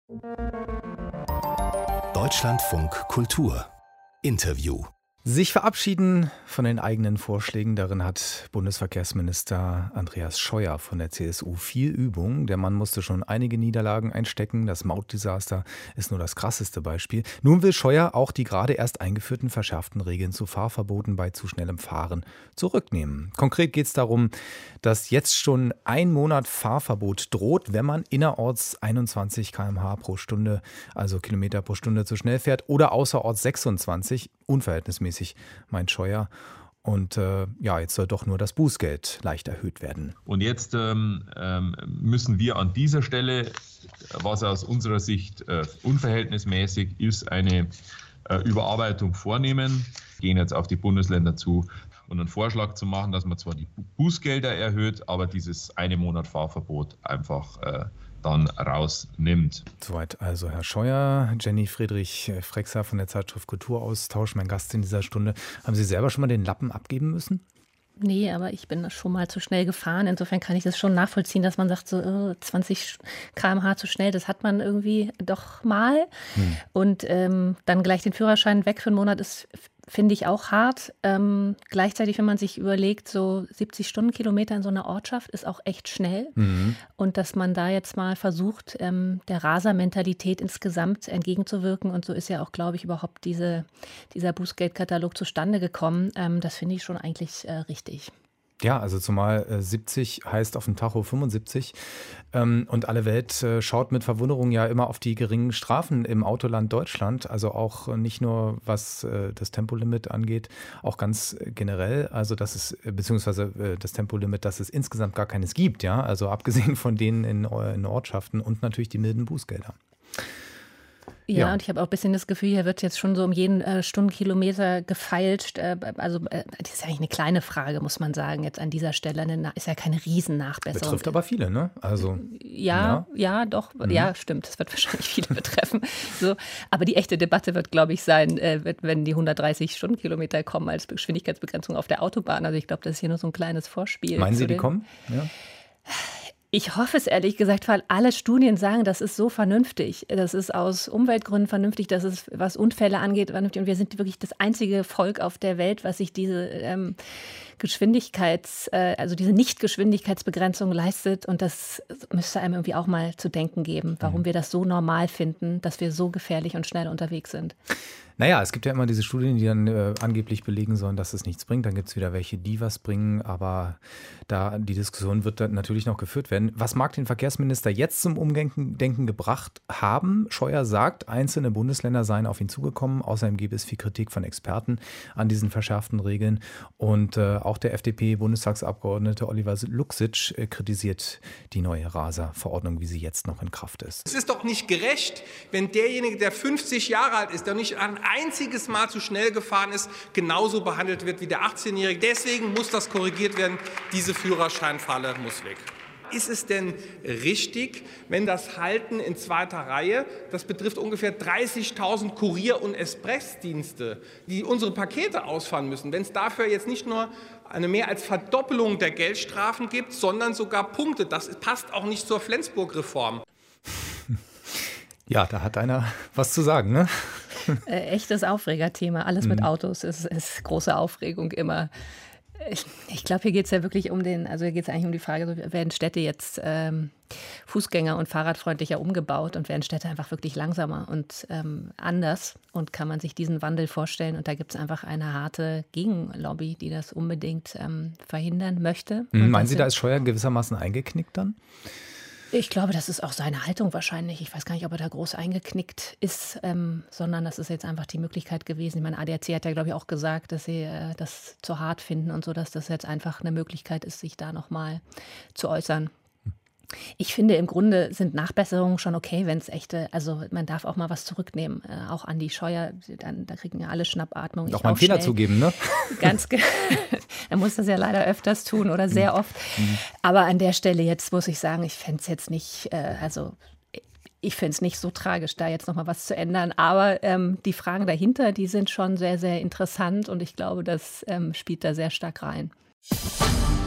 Deutschlandfunk Kultur Interview. Sich verabschieden von den eigenen Vorschlägen, darin hat Bundesverkehrsminister Andreas Scheuer von der CSU viel Übung. Der Mann musste schon einige Niederlagen einstecken. Das Mautdesaster ist nur das krasseste Beispiel. Nun will Scheuer auch die gerade erst eingeführten verschärften Regeln zu Fahrverboten bei zu schnellem Fahren zurücknehmen. Konkret geht es darum, dass jetzt schon 1 Monat Fahrverbot droht, wenn man innerorts 21 km/h pro Stunde, also Kilometer pro Stunde, zu schnell fährt oder außerorts 26, unverhältnismäßig, meint Scheuer. Und jetzt soll doch nur das Bußgeld leicht erhöht werden. Und jetzt müssen wir an dieser Stelle, was aus unserer Sicht unverhältnismäßig ist, eine Überarbeitung vornehmen. Wir gehen jetzt auf die Bundesländer zu und einen Vorschlag zu machen, dass man zwar die Bußgelder erhöht, aber dieses 1 Monat Fahrverbot einfach dann rausnimmt. Soweit also Herr Scheuer. Jenny Friedrich-Frexer von der Zeitschrift Kulturaustausch, mein Gast in dieser Stunde. Haben Sie selber schon mal den Lappen abgeben müssen? Nee, aber ich bin schon mal zu schnell gefahren. Insofern kann ich das schon nachvollziehen, dass man sagt, so 20 km/h zu schnell, das hat man irgendwie doch mal. Und dann gleich den Führerschein weg für einen Monat ist, finde ich, auch hart. Gleichzeitig, wenn man sich überlegt, so 70 Stundenkilometer in so einer Ortschaft ist auch echt schnell. Und dass man da jetzt mal versucht, der Rasermentalität insgesamt entgegenzuwirken. Und so ist ja auch, glaube ich, überhaupt dieser Bußgeldkatalog zustande gekommen. Das finde ich schon eigentlich richtig. Ja, also zumal 70 heißt auf dem Tacho 75 und alle Welt schaut mit Verwunderung ja immer auf die geringen Strafen im Autoland Deutschland, also auch nicht nur was das Tempolimit angeht, auch ganz generell, also dass es, beziehungsweise das Tempolimit, dass es insgesamt gar keines gibt, ja, also abgesehen von denen in Ortschaften und natürlich die milden Bußgelder. Ja, und ich habe auch ein bisschen das Gefühl, hier wird jetzt schon so um jeden Stundenkilometer gefeilscht. Das ist ja eigentlich eine kleine Frage, muss man sagen, jetzt an dieser Stelle. Ist ja keine Riesennachbesserung. Betrifft aber viele, ne? Also, ja, doch. Ja, stimmt. Das wird wahrscheinlich viele betreffen. So. Aber die echte Debatte wird, glaube ich, sein, wenn die 130 Stundenkilometer kommen als Geschwindigkeitsbegrenzung auf der Autobahn. Also ich glaube, das ist hier nur so ein kleines Vorspiel. Meinen Sie, die kommen? Ja. Ich hoffe es ehrlich gesagt, weil alle Studien sagen, das ist so vernünftig. Das ist aus Umweltgründen vernünftig, das ist, was Unfälle angeht, vernünftig. Und wir sind wirklich das einzige Volk auf der Welt, was sich diese diese Nicht-Geschwindigkeitsbegrenzung leistet. Und das müsste einem irgendwie auch mal zu denken geben, warum wir das so normal finden, dass wir so gefährlich und schnell unterwegs sind. Naja, es gibt ja immer diese Studien, die dann angeblich belegen sollen, dass es nichts bringt. Dann gibt es wieder welche, die was bringen. Aber die Diskussion wird dann natürlich noch geführt werden. Was mag den Verkehrsminister jetzt zum Umdenken gebracht haben? Scheuer sagt, einzelne Bundesländer seien auf ihn zugekommen. Außerdem gäbe es viel Kritik von Experten an diesen verschärften Regeln. Und auch der FDP-Bundestagsabgeordnete Oliver Luxic kritisiert die neue Raser-Verordnung, wie sie jetzt noch in Kraft ist. Es ist doch nicht gerecht, wenn derjenige, der 50 Jahre alt ist, der nicht ein einziges Mal zu schnell gefahren ist, genauso behandelt wird wie der 18-Jährige. Deswegen muss das korrigiert werden. Diese Führerscheinfalle muss weg. Ist es denn richtig, wenn das Halten in zweiter Reihe, das betrifft ungefähr 30.000 Kurier- und Expressdienste, die unsere Pakete ausfahren müssen, wenn es dafür jetzt nicht nur eine mehr als Verdoppelung der Geldstrafen gibt, sondern sogar Punkte? Das passt auch nicht zur Flensburg-Reform. Ja, da hat einer was zu sagen, ne? Echtes Aufregerthema. Alles mit Autos ist große Aufregung immer. Ich glaube, hier geht es ja wirklich hier geht es eigentlich um die Frage, werden Städte jetzt fußgänger- und fahrradfreundlicher umgebaut und werden Städte einfach wirklich langsamer und anders? Und kann man sich diesen Wandel vorstellen? Und da gibt es einfach eine harte Gegenlobby, die das unbedingt verhindern möchte. Meinen Sie, da ist Scheuer gewissermaßen eingeknickt dann? Ich glaube, das ist auch seine Haltung wahrscheinlich. Ich weiß gar nicht, ob er da groß eingeknickt ist, sondern das ist jetzt einfach die Möglichkeit gewesen. Ich meine, ADAC hat ja, glaube ich, auch gesagt, dass sie das zu hart finden und so, dass das jetzt einfach eine Möglichkeit ist, sich da nochmal zu äußern. Ich finde, im Grunde sind Nachbesserungen schon okay, wenn es also man darf auch mal was zurücknehmen. Auch Andi Scheuer, da kriegen ja alle Schnappatmung. Auch mal einen Fehler zugeben, ne? Ganz genau. Er muss das ja leider öfters tun oder sehr oft. Aber an der Stelle jetzt muss ich sagen, ich fände es jetzt nicht, ich finde es nicht so tragisch, da jetzt nochmal was zu ändern. Aber die Fragen dahinter, die sind schon sehr, sehr interessant und ich glaube, das spielt da sehr stark rein.